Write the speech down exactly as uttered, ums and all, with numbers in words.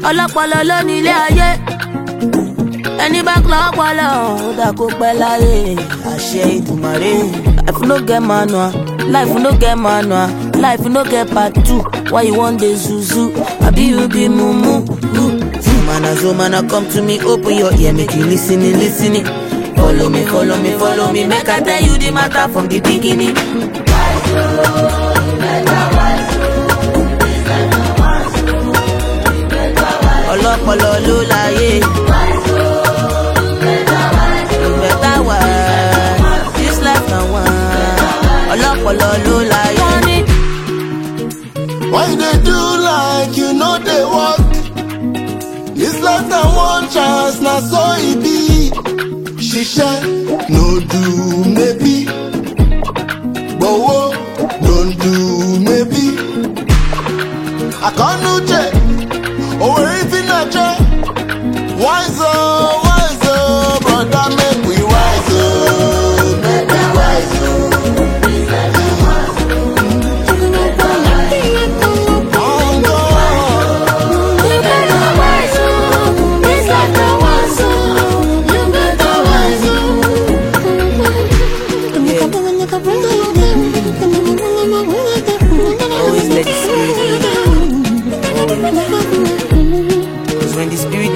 ọlọ́pọlọ ló ní ilé ayé. Ẹni bá kọ́ ọpọlọ ó dà kó pẹ́ láyé. Àṣẹ Ìdùmarè. Life no get manual, life no get manual, life no get part two. Why you want the zuzu? Abi you be mumu? Zumana zumana come to me, open your ear, make you listen, listen. Follow me, follow me, follow me, make I tell you the matter from the beginning. Ọlọ́pọlọ ló láyé. Better wise, this life no one. Ọlọ́pọlọ ló láyé. Why they do like you know they work? This life na one chance, na so it be. Shisha, no do maybe. Bowo, don't do maybe. I can't no check. Oh, everything I check. Wise oh, wise oh, brother, make we wise oh, make we wise oh. When the spirit